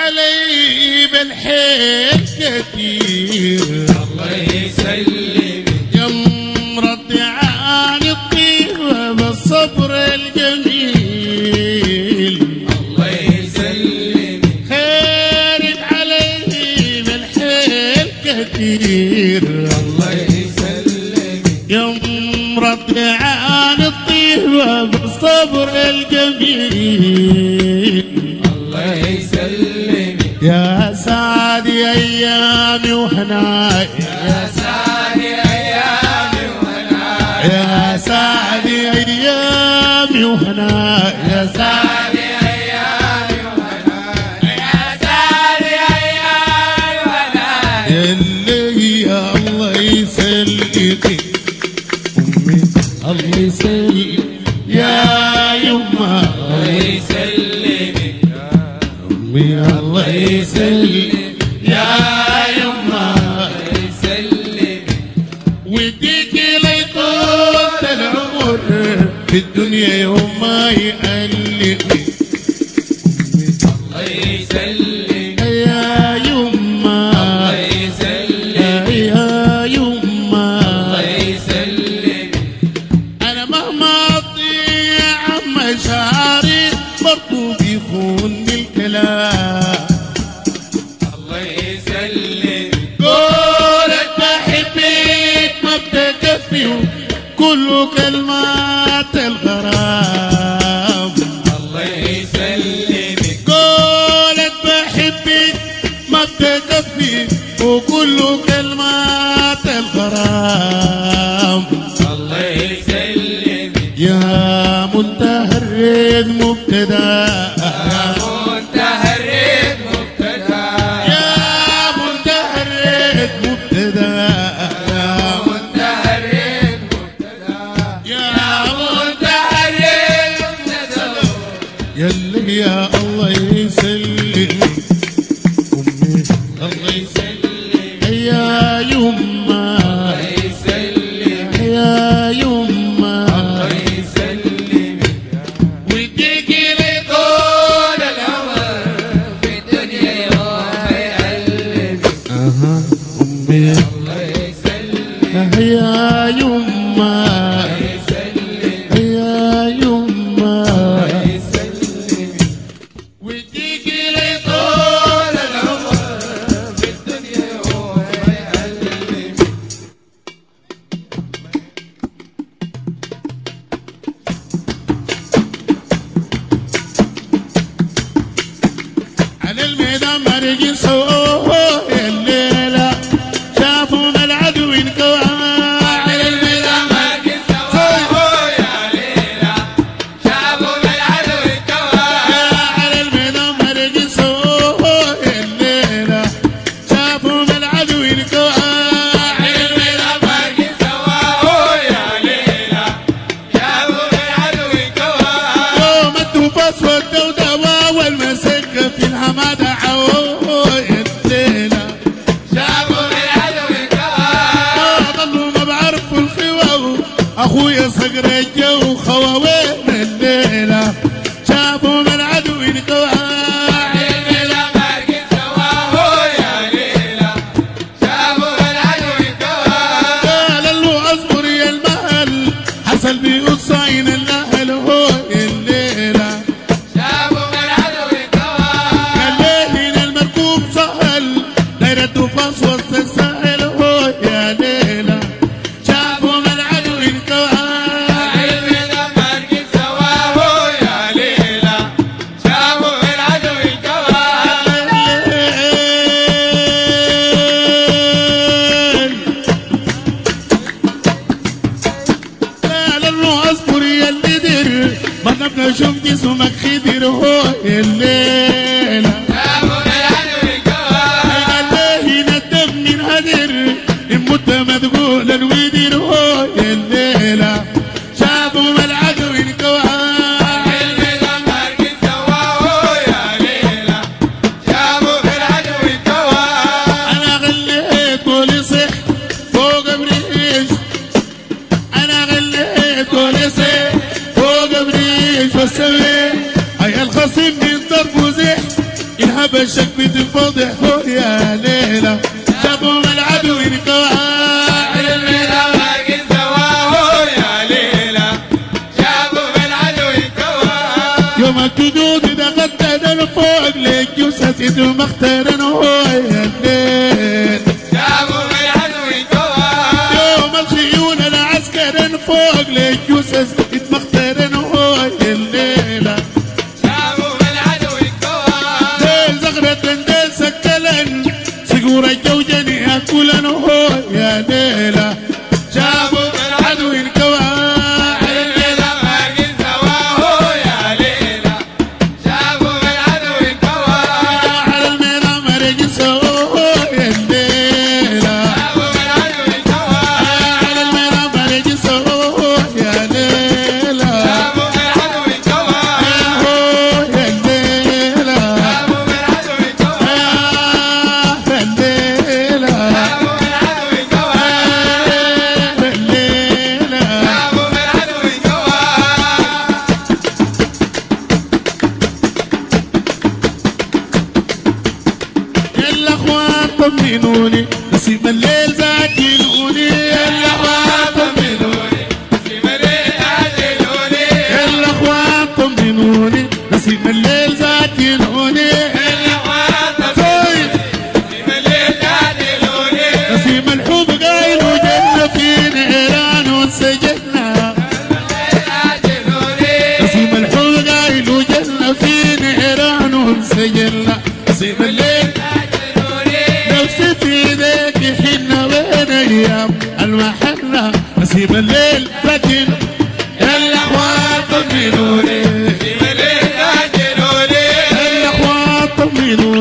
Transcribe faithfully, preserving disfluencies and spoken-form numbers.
علي بالحيل كثير الله يسلمك يا مرضي عن الطيبة بالصبر الجميل الله يسلمك خيرك علي بالحيل كثير الله يسلمك يا مرضي عن الطيبة بالصبر الجميل الله يسلمك يا سعدي أيامي وهناي يا سعدي أيامي وهناي يا سعدي أيامي وهناي يا سعدي أيامي وهناي يا سعدي أيامي وهناي اللي يا الله يسلمك أمي الله يسلمك يا يما الله يسلمك أمي الله يسلمك يا يما الله يسلمك وديك ليطول العمر في الدنيا يوم ما يقلقني الله يسلمك يا يما الله يسلمك يا يما الله يسلمك أنا مهما أضيع مشاعري برضو بيخونني الكلام الله يسلمك قولك بحبك ما بتكفي كله كلمات الغرام الله يسلمك قولك بحبك ما بتكفي وكله كلمات الغرام الله يسلمك يا منتهى الريد مبتدا يا منتهى الريد مبتدا يا منتهى الريد مبتدا يا منتهى الريد مبتدا يا منتهى الريد مبتدا يلي يا الله يسلمك أمي الله يسلمك يا يما الله يسلمك يا يما الله يسلمك وديكي لطول طول العمر في الدنيا يوم يقلبك أها أمي الله يسلمك يا يما يسلمك يا يما يسلمك وديكي لطول طول العمر في الدنيا يوم يقلبك على الميدان مرقي صوه الليلة شافوا من العدو انكوى على الميدان مركز سواه يا ليلى شافوا بالعدو الكوى على الميدان مرقي صوه الليلة شافوا من العدو انكوى على الميدان مركز سواه يا ليلى شافوا بالعدو الكوى يوم التوباس والدودة والمسكة في الحمادة عوه الليلة شافوا بالعدو الكوى ضلوا ما بعرفوا الخوى اخويا صقر الجو خواوين الليله شافوا من عدو انكوى ليلى مركز سواه يا ليلى شافوا بالعدو الكوى قال له اصبر يا المهل حصل بيقصين الاهل هو الليله شافوا بالعدو الكوى الليله بشك بتنفضح فوق يا ليلة شافوا العدو ينكوها المينا باقي سواه يا ليلة شافوا العدو ينكوها يوم الجدود دخلت انا فوق ليك جثث مختارن هو يا الليل شافوا العدو ينكوها يوم الخيول العسكر فوق ليك جثث مختارن هو يا الليلة شافوا العدو ينكوها ديل زغرة ديل سكلن سيقورة جوجني اكلن هو يا ليلة شافوا العدو ينكوها المينا باقي سواه يا ليلة شافوا العدو ينكوها على المينا مرق سووا يا الليلة شافوا العدو ينكوها على المينا مرق سووا يا ليلة شافوا العدو ينكوها هو يا الليلة شافوا العدو ينكوها يا الليلة شافوا العدو ينكوها يا الليلة شافوا العدو ينكوها الاخوان طمنوني نسيم الليل زاكنوني الاخوان طمنوني نسيم الليل عجلوني الاخوان طمنوني نسيم الليل زاكنوني الأخوات طيب نسيم الليل عجلوني نسيم الحب قايل وجنة في نيران وانسجننا عجلوني نسيم الحب قايل وجنة في نيران وانسجننا نسيم الليل عجلوني نفسي في ذيك حنا وين ايام المحنة نسيم الليل لكن الاخوان طمنوني نسيم الليل عجلوني الاخوان طمنوني